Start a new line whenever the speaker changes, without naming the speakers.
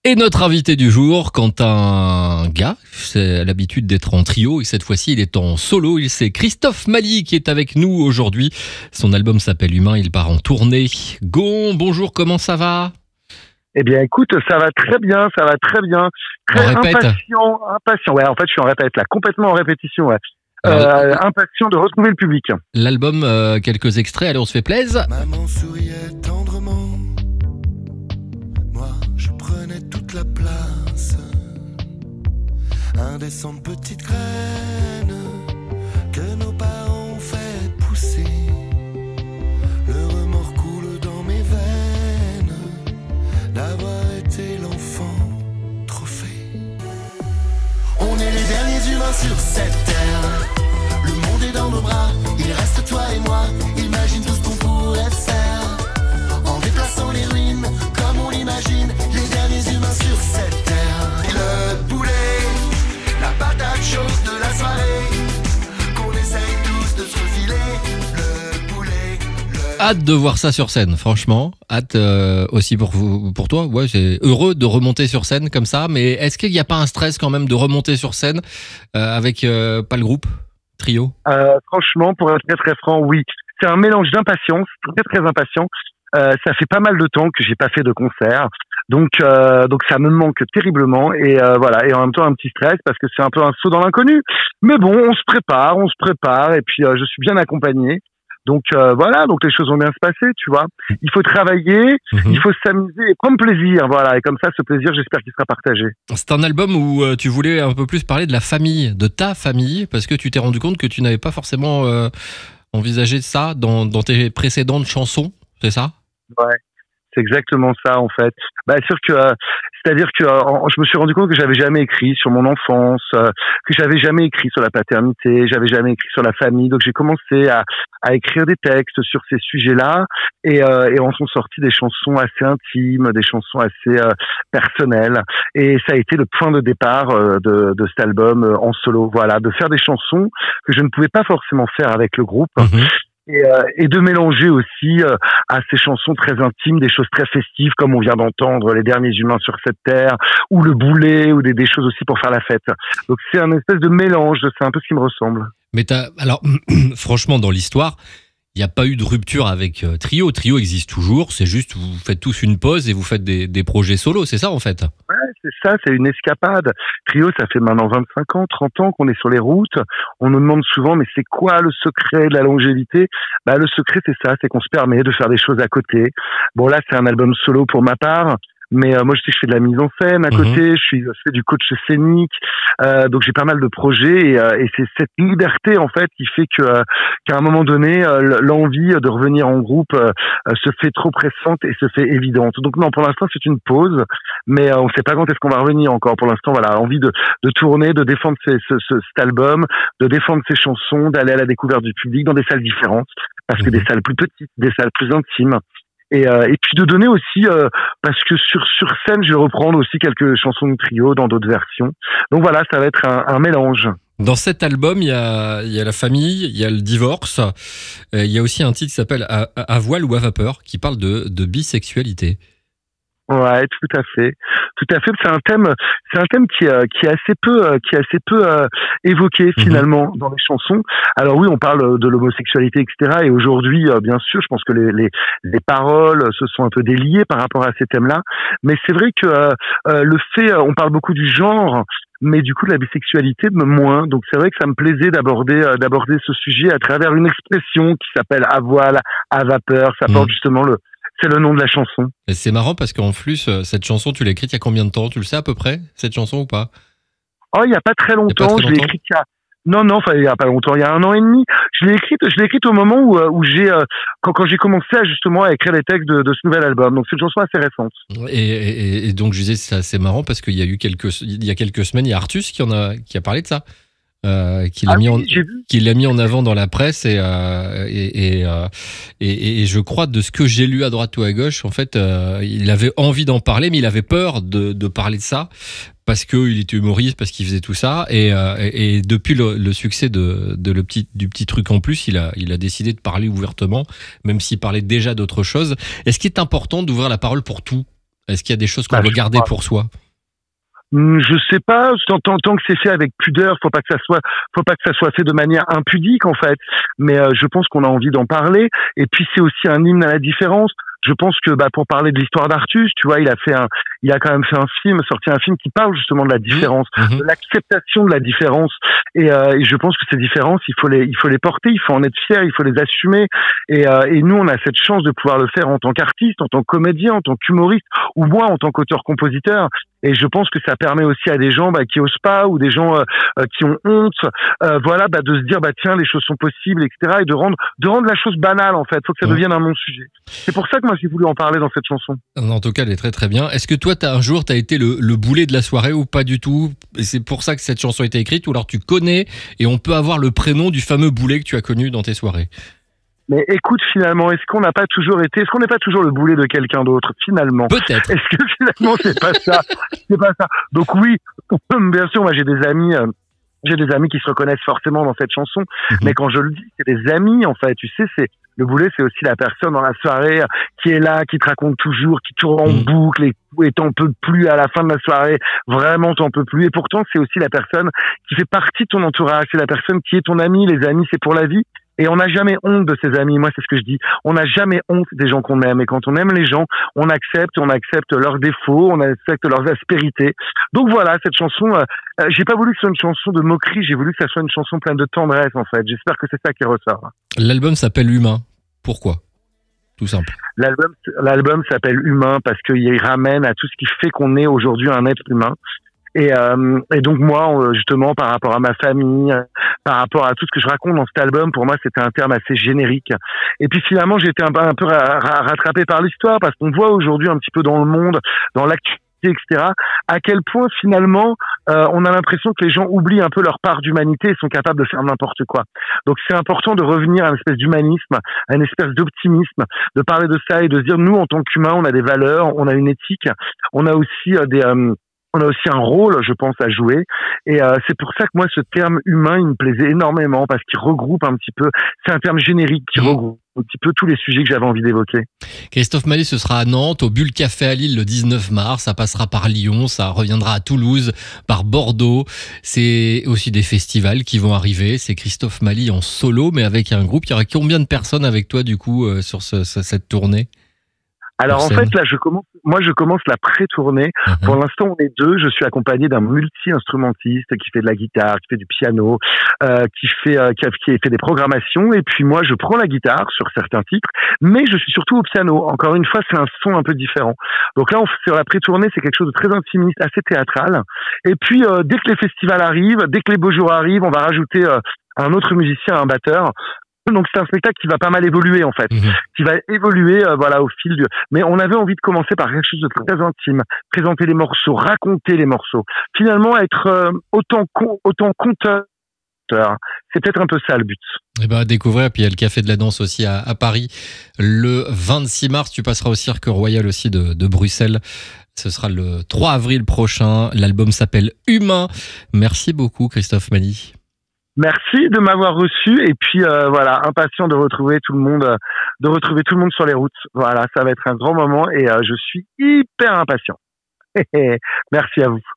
Et notre invité du jour, quand un gars, c'est l'habitude d'être en trio et cette fois-ci il est en solo, c'est Christophe Mali qui est avec nous aujourd'hui. Son album s'appelle Humain, il part en tournée. Gon, bonjour, comment ça va ?
Eh bien, écoute, ça va très bien, ça va très bien. Très impatient. Ouais, en fait, je suis en répète, là, complètement en répétition, ouais. Impatient de retrouver le public.
L'album, quelques extraits, allez, on se fait plaisir.
Maman souriait tendrement. Moi, je prenais toute la place. Indécente petite graine que nos parents ont fait pousser. Le remords coule dans mes veines d'avoir été l'enfant trophée. On est les derniers humains sur cette terre. Le monde est dans nos bras, il reste toi et moi. Imagine tout ce qu'on pourrait faire en déplaçant les ruines comme on l'imagine. Les derniers humains sur cette terre. Et le poulet, la patate chaude de la soirée, qu'on essaye tous de se refiler. Le poulet,
Hâte de voir ça sur scène, franchement. Hâte aussi pour toi. Ouais, c'est heureux de remonter sur scène comme ça. Mais est-ce qu'il n'y a pas un stress quand même de remonter sur scène avec pas le groupe trio?
Franchement, pour être très très franc, oui. C'est un mélange d'impatience, très très impatient. Ça fait pas mal de temps que j'ai pas fait de concert, donc ça me manque terriblement et voilà. Et en même temps un petit stress parce que c'est un peu un saut dans l'inconnu. Mais bon, on se prépare et puis je suis bien accompagné. Donc voilà, donc les choses vont bien se passer, tu vois. Il faut travailler, il faut s'amuser et prendre plaisir, voilà. Et comme ça, ce plaisir, j'espère qu'il sera partagé.
C'est un album où tu voulais un peu plus parler de la famille, de ta famille, parce que tu t'es rendu compte que tu n'avais pas forcément envisagé ça dans tes précédentes chansons, c'est ça ?
Ouais. C'est exactement ça en fait. C'est-à-dire que je me suis rendu compte que j'avais jamais écrit sur mon enfance, que j'avais jamais écrit sur la paternité, j'avais jamais écrit sur la famille. Donc j'ai commencé à écrire des textes sur ces sujets-là et en sont sortis des chansons assez intimes, des chansons assez personnelles. Et ça a été le point de départ de cet album en solo. Voilà, de faire des chansons que je ne pouvais pas forcément faire avec le groupe. Et de mélanger aussi à ces chansons très intimes des choses très festives comme on vient d'entendre Les Derniers Humains sur cette terre ou Le Boulet ou des choses aussi pour faire la fête. Donc c'est un espèce de mélange, c'est un peu ce qui me ressemble.
Mais alors franchement dans l'histoire, il n'y a pas eu de rupture avec Trio. Trio existe toujours, c'est juste vous faites tous une pause et vous faites des projets solo, c'est ça en fait ?
Ouais, c'est ça, c'est une escapade. Trio, ça fait maintenant 25 ans, 30 ans qu'on est sur les routes. On nous demande souvent, mais c'est quoi le secret de la longévité ? Le secret, c'est ça, c'est qu'on se permet de faire des choses à côté. Bon, là, c'est un album solo pour ma part. Mais moi, je fais de la mise en scène à côté, je fais du coach scénique, donc j'ai pas mal de projets et c'est cette liberté en fait qui fait qu'à un moment donné, l'envie de revenir en groupe se fait trop pressante et se fait évidente. Donc non, pour l'instant, c'est une pause, mais on sait pas quand est-ce qu'on va revenir encore. Pour l'instant, voilà, envie de tourner, de défendre cet album, de défendre ses chansons, d'aller à la découverte du public dans des salles différentes, parce que des salles plus petites, des salles plus intimes. Et puis de donner aussi parce que sur scène je vais reprendre aussi quelques chansons de trio dans d'autres versions. Donc voilà, ça va être un mélange.
Dans cet album, il y a la famille, il y a le divorce, il y a aussi un titre qui s'appelle à voile ou à vapeur qui parle de bisexualité.
Ouais, tout à fait. C'est un thème qui est assez peu évoqué finalement dans les chansons. Alors oui, on parle de l'homosexualité, etc. Et aujourd'hui, bien sûr, je pense que les paroles se sont un peu déliées par rapport à ces thèmes-là. Mais c'est vrai que on parle beaucoup du genre, mais du coup de la bisexualité moins. Donc c'est vrai que ça me plaisait d'aborder ce sujet à travers une expression qui s'appelle à voile, à vapeur. Ça porte justement c'est le nom de la chanson.
Et c'est marrant parce qu'en plus, cette chanson, tu l'as écrite il y a combien de temps ? Tu le sais à peu près, cette chanson ou pas ?
Oh, il y a pas très longtemps. Je l'ai écrite il y a pas longtemps, il y a 1 an et demi. Je l'ai écrite au moment où j'ai quand j'ai commencé justement à écrire les textes de ce nouvel album. Donc c'est une chanson assez récente.
Et donc je disais c'est assez marrant parce qu'il y a eu il y a quelques semaines, il y a Artus qui a parlé de ça. Qu'il a mis en avant dans la presse et je crois de ce que j'ai lu à droite ou à gauche en fait il avait envie d'en parler mais il avait peur de parler de ça parce qu'il était humoriste, parce qu'il faisait tout ça et depuis le succès du petit truc en plus il a décidé de parler ouvertement même s'il parlait déjà d'autre chose. Est-ce qu'il est important d'ouvrir la parole pour tout Est-ce qu'il y a des choses qu'on
Bah,
doit
je
garder
crois.
pour soi?
Je sais pas, tant que c'est fait avec pudeur, faut pas que ça soit fait de manière impudique en fait. Mais je pense qu'on a envie d'en parler. Et puis c'est aussi un hymne à la différence. Je pense que pour parler de l'histoire d'Artus, tu vois, il a quand même fait sorti un film qui parle justement de la différence,
Mmh.
de l'acceptation de la différence. Et je pense que ces différences, il faut les porter, il faut en être fier, il faut les assumer. Et nous, on a cette chance de pouvoir le faire en tant qu'artiste, en tant que comédien, en tant qu'humoriste, ou moi en tant qu'auteur-compositeur. Et je pense que ça permet aussi à des gens qui osent pas, ou des gens qui ont honte, de se dire tiens, les choses sont possibles, etc. Et de rendre la chose banale en fait. Faut que ça devienne un non-sujet. C'est pour ça que moi j'ai voulu en parler dans cette chanson.
En tout cas, elle est très très bien. Est-ce que toi, un jour, t'as été le boulet de la soirée ou pas du tout? Et c'est pour ça que cette chanson a été écrite, ou alors tu connais et on peut avoir le prénom du fameux boulet que tu as connu dans tes soirées?
Mais écoute, finalement, est-ce qu'on n'est pas toujours le boulet de quelqu'un d'autre, finalement?
Peut-être.
Est-ce que finalement, c'est pas ça? C'est pas ça. Donc oui, bien sûr, moi j'ai des amis qui se reconnaissent forcément dans cette chanson. Mais quand je le dis, c'est des amis, en fait. Tu sais, le boulet, c'est aussi la personne dans la soirée qui est là, qui te raconte toujours, qui tourne en boucle et t'en peux plus à la fin de la soirée. Vraiment, t'en peux plus. Et pourtant, c'est aussi la personne qui fait partie de ton entourage. C'est la personne qui est ton ami. Les amis, c'est pour la vie. Et on n'a jamais honte de ses amis. Moi, c'est ce que je dis. On n'a jamais honte des gens qu'on aime. Et quand on aime les gens, on accepte leurs défauts, on accepte leurs aspérités. Donc voilà, cette chanson, j'ai pas voulu que ce soit une chanson de moquerie, j'ai voulu que ça soit une chanson pleine de tendresse, en fait. J'espère que c'est ça qui ressort.
L'album s'appelle Humain. Pourquoi? Tout simple.
L'album s'appelle Humain parce qu'il ramène à tout ce qui fait qu'on est aujourd'hui un être humain. Et donc moi, justement, par rapport à ma famille, par rapport à tout ce que je raconte dans cet album, pour moi, c'était un terme assez générique. Et puis finalement, j'ai été un peu rattrapé par l'histoire parce qu'on voit aujourd'hui un petit peu dans le monde, dans l'actualité, etc., à quel point finalement, on a l'impression que les gens oublient un peu leur part d'humanité et sont capables de faire n'importe quoi. Donc c'est important de revenir à une espèce d'humanisme, à une espèce d'optimisme, de parler de ça et de se dire, nous, en tant qu'humains, on a des valeurs, on a une éthique, on a aussi on a aussi un rôle, je pense, à jouer. Et c'est pour ça que moi, ce terme humain, il me plaisait énormément parce qu'il regroupe un petit peu, c'est un terme générique qui regroupe un petit peu tous les sujets que j'avais envie d'évoquer.
Christophe Maé, ce sera à Nantes, au Bulle Café à Lille le 19 mars, ça passera par Lyon, ça reviendra à Toulouse, par Bordeaux. C'est aussi des festivals qui vont arriver. C'est Christophe Maé en solo, mais avec un groupe. Il y aura combien de personnes avec toi, du coup, sur cette tournée?
Alors en fait, là, je commence la pré-tournée. Pour l'instant, on est deux. Je suis accompagné d'un multi-instrumentiste qui fait de la guitare, qui fait du piano, qui fait des programmations. Et puis moi, je prends la guitare sur certains titres, mais je suis surtout au piano. Encore une fois, c'est un son un peu différent. Donc là, sur la pré-tournée, c'est quelque chose de très intimiste, assez théâtral. Et puis, dès que les festivals arrivent, dès que les beaux jours arrivent, on va rajouter un autre musicien, un batteur. Donc c'est un spectacle qui va pas mal évoluer en fait, qui va évoluer au fil du. Mais on avait envie de commencer par quelque chose de très intime, présenter les morceaux, raconter les morceaux. Finalement, être autant conteur. C'est peut-être un peu ça le but.
Eh ben, à découvrir. Puis il y a le Café de la Danse aussi à Paris. Le 26 mars, tu passeras au Cirque Royal aussi de Bruxelles. Ce sera le 3 avril prochain. L'album s'appelle Humain. Merci beaucoup, Christophe Maé.
Merci de m'avoir reçu et puis impatient de retrouver tout le monde sur les routes. Voilà, ça va être un grand moment et je suis hyper impatient. Merci à vous.